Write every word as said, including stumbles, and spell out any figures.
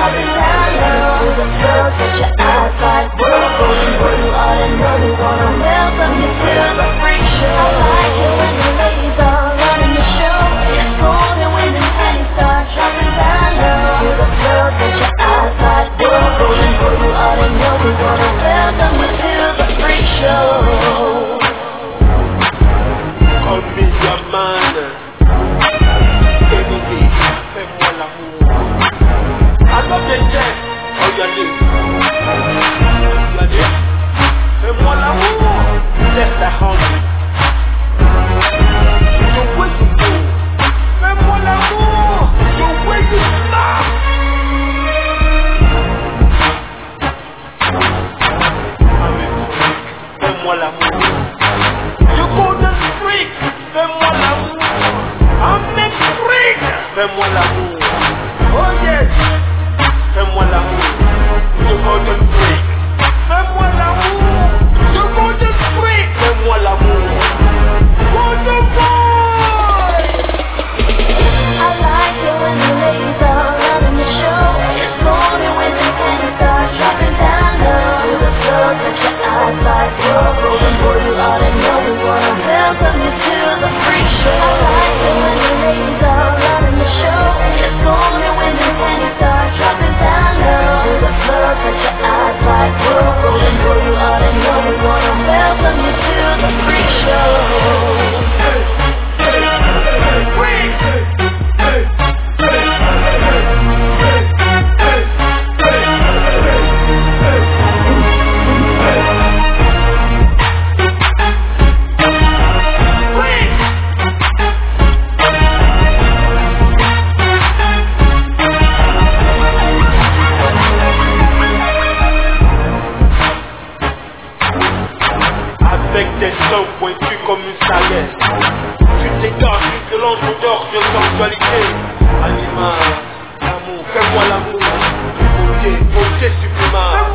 dropping down low. The flow, set your eyes like whoa. Golden boy, you ought to know we wanna welcome you to the freak show. I like it when the ladies are running the show. It's golden when the panties start dropping down low. The flow, set your eyes like whoa. Golden boy, you ought to know we wanna welcome you to the freak show. Call me your man. Baby, fais-moi l'amour. I love the jet. Oh, your lips. Your lips. Fais-moi l'amour. Just a honey. You're way too cool. Fais-moi l'amour. You're way too smart. Fais-moi l'amour. You golden freak. Fais-moi l'amour. I'm a freak. Fais-moi l'amour. Oh yes. Fais-moi l'amour. You golden freak. Fais-moi l'amour. You golden freak. Fais-moi l'amour. Golden boy. I like it when the ladies are running the show. It's golden when the panties start dropping down low. The flow, set your eyes like whoa. Golden boy, you ought to know we wanna welcome you to the freak show. I like it when the ladies are running the show. It's golden when the panties start dropping down low. The flow, set your eyes like whoa. Golden boy, you ought to know we wanna welcome you to the freak show. Avec des sons pointus comme une salette. Tu t'égares tout selon ton dors de sensualité. Animal, l'amour, fais-moi l'amour. Beauté, beauté sublime.